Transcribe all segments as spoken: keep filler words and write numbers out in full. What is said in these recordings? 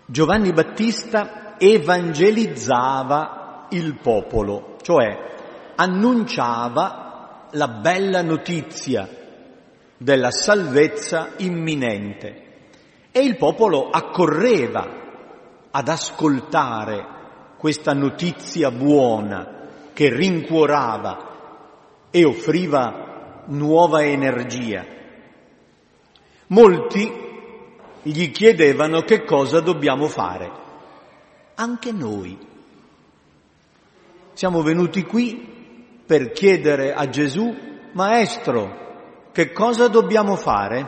Giovanni Battista evangelizzava il popolo, cioè annunciava la bella notizia della salvezza imminente, e il popolo accorreva ad ascoltare questa notizia buona che rincuorava e offriva nuova energia. Molti gli chiedevano che cosa dobbiamo fare. Anche noi siamo venuti qui per chiedere a Gesù: Maestro, che cosa dobbiamo fare?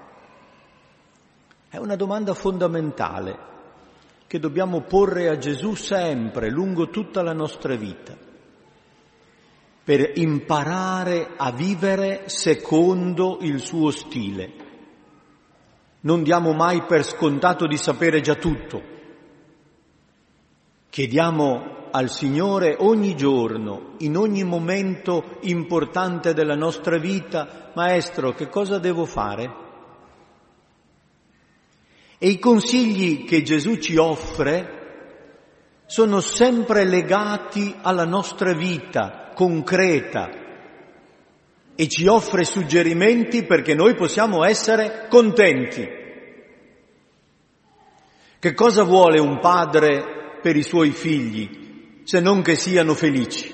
È una domanda fondamentale che dobbiamo porre a Gesù sempre, lungo tutta la nostra vita, per imparare a vivere secondo il suo stile. Non diamo mai per scontato di sapere già tutto. Chiediamo al Signore ogni giorno, in ogni momento importante della nostra vita: Maestro, che cosa devo fare? E i consigli che Gesù ci offre sono sempre legati alla nostra vita concreta e ci offre suggerimenti perché noi possiamo essere contenti. Che cosa vuole un padre per i suoi figli se non che siano felici?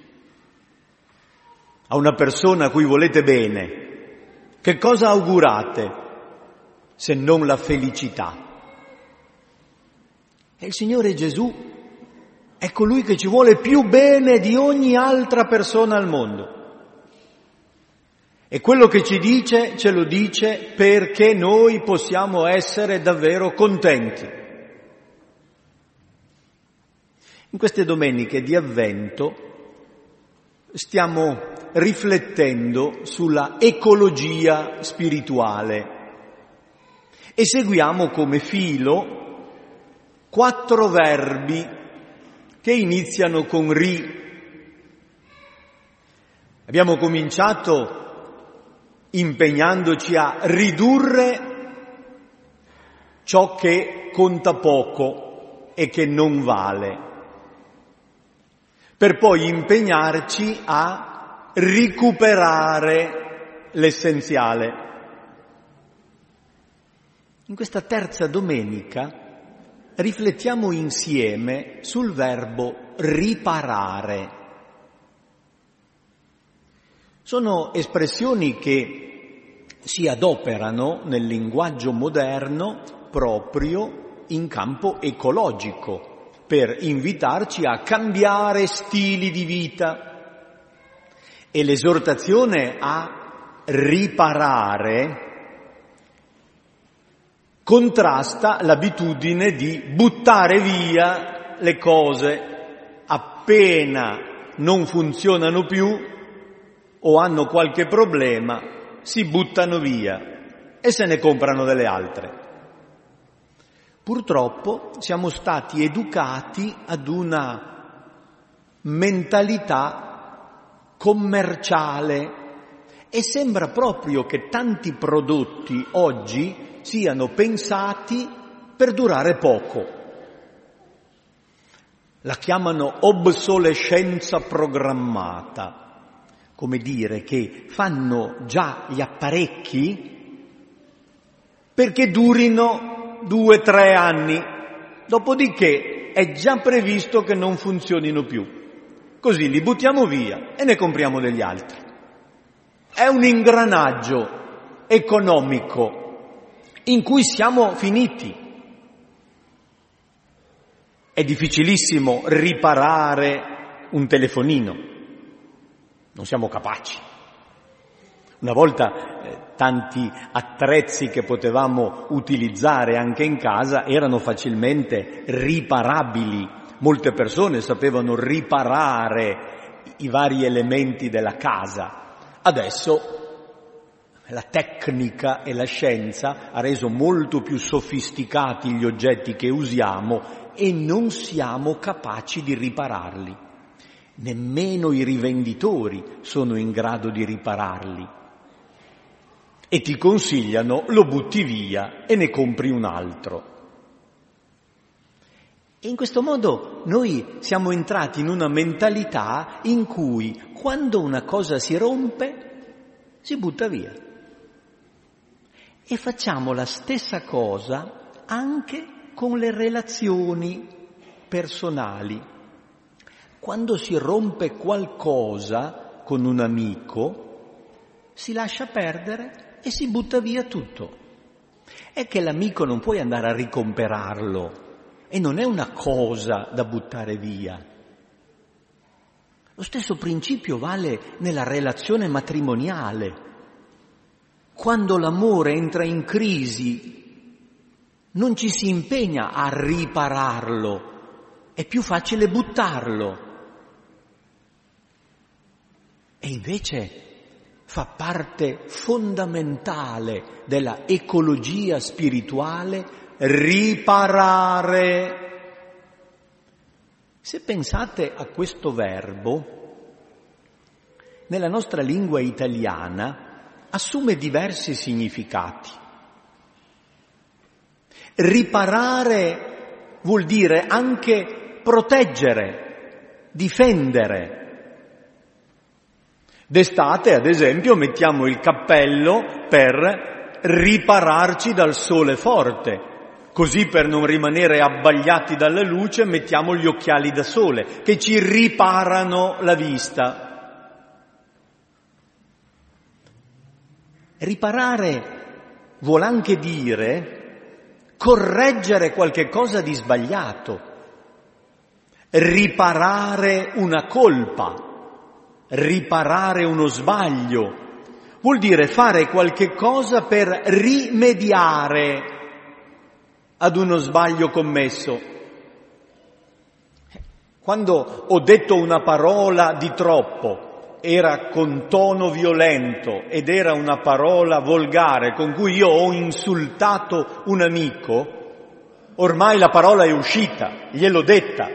A una persona a cui volete bene, che cosa augurate se non la felicità? E il Signore Gesù è colui che ci vuole più bene di ogni altra persona al mondo. E quello che ci dice, ce lo dice perché noi possiamo essere davvero contenti. In queste domeniche di Avvento stiamo riflettendo sulla ecologia spirituale e seguiamo come filo quattro verbi che iniziano con ri. Abbiamo cominciato impegnandoci a ridurre ciò che conta poco e che non vale, per poi impegnarci a recuperare l'essenziale. In questa terza domenica riflettiamo insieme sul verbo riparare. Sono espressioni che si adoperano nel linguaggio moderno proprio in campo ecologico, per invitarci a cambiare stili di vita. E l'esortazione a riparare contrasta l'abitudine di buttare via le cose appena non funzionano più o hanno qualche problema, si buttano via e se ne comprano delle altre. Purtroppo siamo stati educati ad una mentalità commerciale e sembra proprio che tanti prodotti oggi siano pensati per durare poco. La chiamano obsolescenza programmata, come dire che fanno già gli apparecchi perché durino due, tre anni, dopodiché è già previsto che non funzionino più. Così li buttiamo via e ne compriamo degli altri. È un ingranaggio economico in cui siamo finiti. È difficilissimo riparare un telefonino, non siamo capaci. Una volta eh, tanti attrezzi che potevamo utilizzare anche in casa erano facilmente riparabili. Molte persone sapevano riparare i vari elementi della casa. Adesso la tecnica e la scienza ha reso molto più sofisticati gli oggetti che usiamo e non siamo capaci di ripararli. Nemmeno i rivenditori sono in grado di ripararli. E ti consigliano: lo butti via e ne compri un altro. E in questo modo noi siamo entrati in una mentalità in cui quando una cosa si rompe si butta via. E facciamo la stessa cosa anche con le relazioni personali. Quando si rompe qualcosa con un amico, si lascia perdere e si butta via tutto. È che l'amico non puoi andare a ricomperarlo e non è una cosa da buttare via. Lo stesso principio vale nella relazione matrimoniale. Quando l'amore entra in crisi, non ci si impegna a ripararlo, è più facile buttarlo. E invece fa parte fondamentale della ecologia spirituale riparare. Se pensate a questo verbo, nella nostra lingua italiana assume diversi significati. Riparare vuol dire anche proteggere, difendere. D'estate, ad esempio, mettiamo il cappello per ripararci dal sole forte. Così, per non rimanere abbagliati dalla luce, mettiamo gli occhiali da sole, che ci riparano la vista. Riparare vuol anche dire correggere qualche cosa di sbagliato, riparare una colpa, riparare uno sbaglio. Vuol dire fare qualche cosa per rimediare ad uno sbaglio commesso. Quando ho detto una parola di troppo, era con tono violento ed era una parola volgare con cui io ho insultato un amico, ormai la parola è uscita, gliel'ho detta.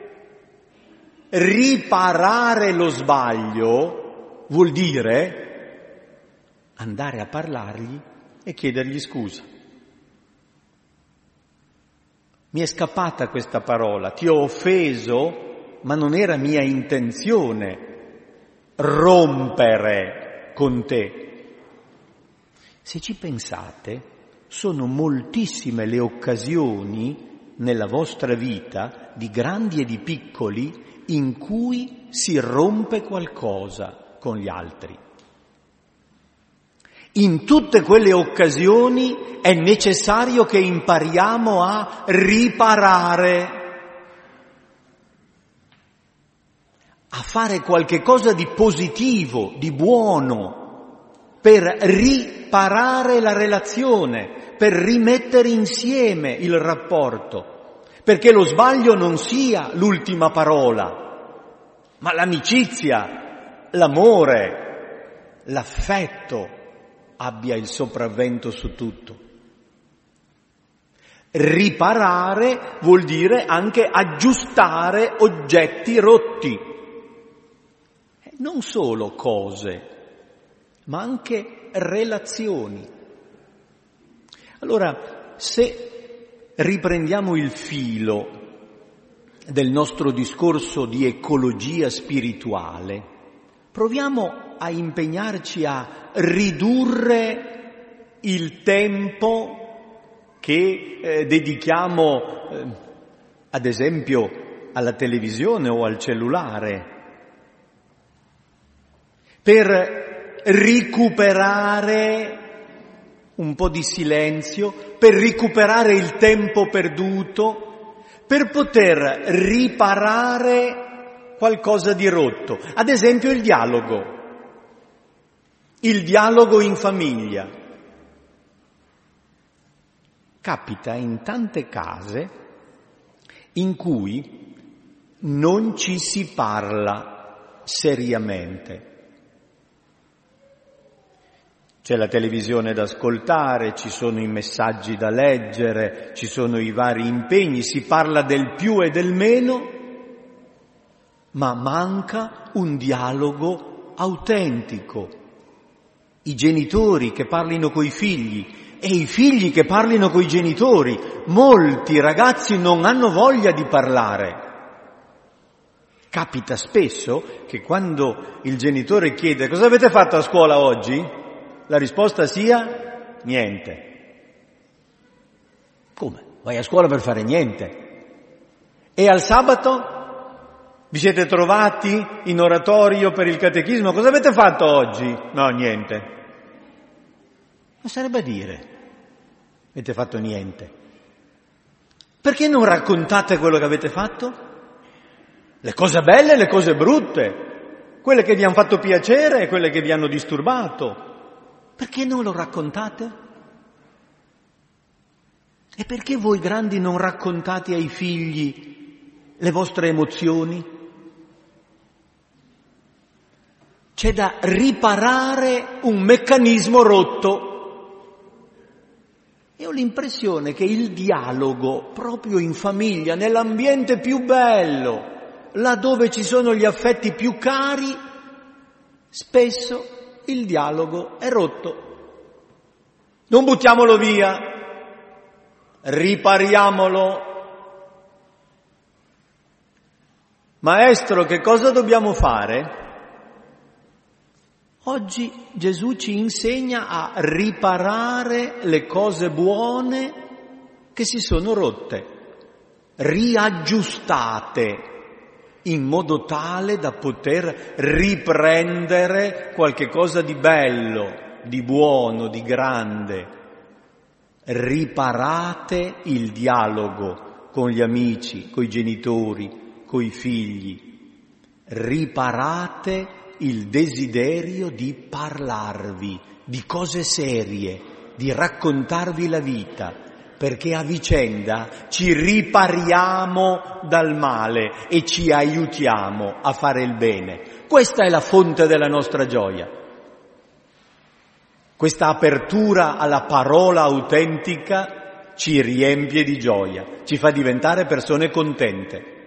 Riparare lo sbaglio vuol dire andare a parlargli e chiedergli scusa. Mi è scappata questa parola, ti ho offeso, ma non era mia intenzione rompere con te. Se ci pensate, sono moltissime le occasioni nella vostra vita, di grandi e di piccoli, in cui si rompe qualcosa con gli altri. In tutte quelle occasioni è necessario che impariamo a riparare, a fare qualche cosa di positivo, di buono, per riparare la relazione, per rimettere insieme il rapporto, perché lo sbaglio non sia l'ultima parola, ma l'amicizia, l'amore, l'affetto abbia il sopravvento su tutto. Riparare vuol dire anche aggiustare oggetti rotti, non solo cose, ma anche relazioni. Allora, se riprendiamo il filo del nostro discorso di ecologia spirituale, proviamo a impegnarci a ridurre il tempo che eh, dedichiamo, eh, ad esempio, alla televisione o al cellulare, per recuperare un po' di silenzio, per recuperare il tempo perduto, per poter riparare qualcosa di rotto. Ad esempio il dialogo, il dialogo in famiglia. Capita in tante case in cui non ci si parla seriamente. C'è la televisione da ascoltare, ci sono i messaggi da leggere, ci sono i vari impegni, si parla del più e del meno, ma manca un dialogo autentico. I genitori che parlino coi figli e i figli che parlino coi genitori. Molti ragazzi non hanno voglia di parlare. Capita spesso che quando il genitore chiede cosa avete fatto a scuola oggi, la risposta sia niente. Come? Vai a scuola per fare niente? E al sabato vi siete trovati in oratorio per il catechismo, cosa avete fatto oggi? No, niente. Ma sarebbe a dire, avete fatto niente. Perché non raccontate quello che avete fatto? Le cose belle e le cose brutte, quelle che vi hanno fatto piacere e quelle che vi hanno disturbato. Perché non lo raccontate? E perché voi grandi non raccontate ai figli le vostre emozioni? C'è da riparare un meccanismo rotto. E ho l'impressione che il dialogo, proprio in famiglia, nell'ambiente più bello, là dove ci sono gli affetti più cari, spesso il dialogo è rotto. Non buttiamolo via, ripariamolo. Maestro, che cosa dobbiamo fare? Oggi Gesù ci insegna a riparare le cose buone che si sono rotte, riaggiustate, in modo tale da poter riprendere qualche cosa di bello, di buono, di grande. Riparate il dialogo con gli amici, coi genitori, coi figli. Riparate il desiderio di parlarvi di cose serie, di raccontarvi la vita, perché a vicenda ci ripariamo dal male e ci aiutiamo a fare il bene. Questa è la fonte della nostra gioia. Questa apertura alla parola autentica ci riempie di gioia, ci fa diventare persone contente.